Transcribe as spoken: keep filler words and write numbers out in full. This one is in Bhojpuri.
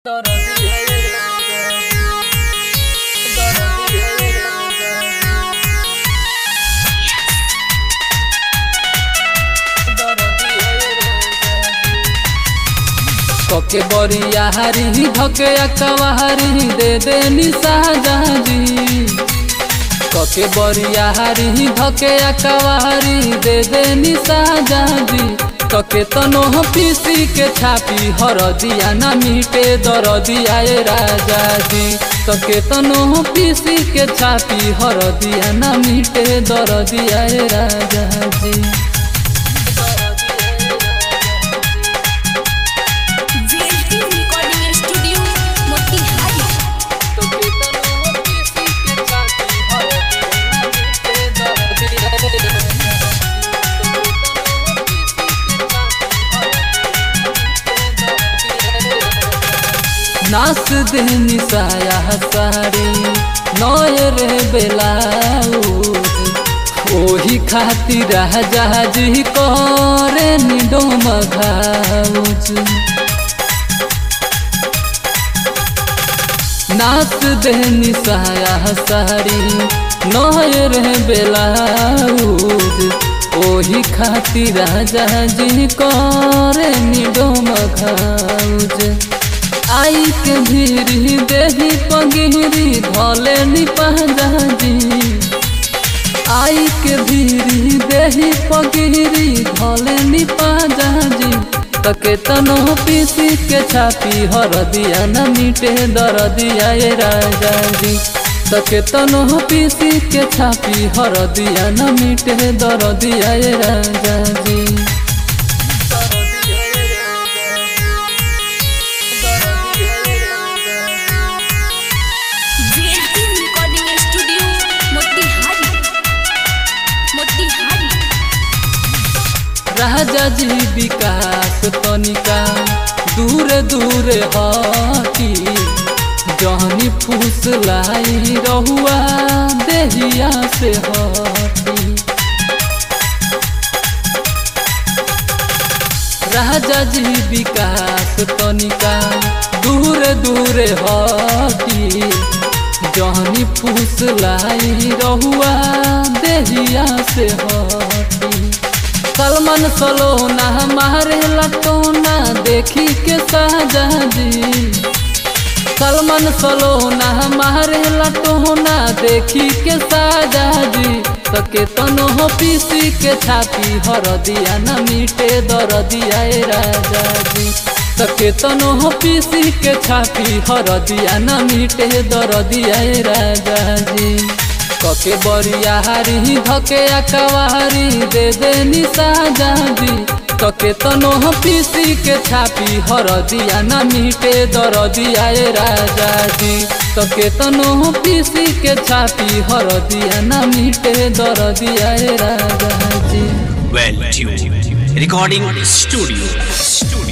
के बरिया हरी धके अकवारी दे दे निसाजी कके बरिया हरी धके अकवारी दे दे निसाजी कके तनो पीसी के छापी हरदिया ना मीटे दरदिया ए राजा जी कके तनो पीसी के छापी हरदिया ना मीटे दरदिया ए राजा जी। नास दे निसाया सारी नए रे बेलाउज ओही खातिर जहाजी करे निडोम घाउज नास दे निसाया सारी नए रे बेलाउज ओही खातिर जहाजी करे निडोम घाउज आई के भीरी देही पगिरी धले निपाजी आई के भीरी देही पगिरी धले निपाजी तके तनो पीसी के छापी हरदिया न मीटे दरदिया ए राजा जी तके तनो पीसी के छापी हरदिया न मीटे दरदिया ए राजा जी। राजा जी विकास तनिका दूर दूर हटी जहनी फूस लाई रहुआ देहिया से हटी राजा जी विकास तनिका दूर दूर हटी जहनी फूस लाई रहुआ देहिया से हटी सलमान सलोना हमारे लटोना देखी के साजाजी सलमान सलोना हमारे लटोना देखी के साजाजी तके तनो पीसी के छापी हरदिया न मीटे दरदिया ए राजा जी तके तनो पीसी के छापी हरदिया न मीटे दरदिया ए राजा जी कके बरिया हरी धके अकवारी दे दे निसाजी कके तनो पीसी के छापी हरदिया न मीटे दरदिया ए राजा जी कके तनो पीसी के छापी हरदिया न मीटे दरदिया ए राजा जी। Well tuned recording studio. studio.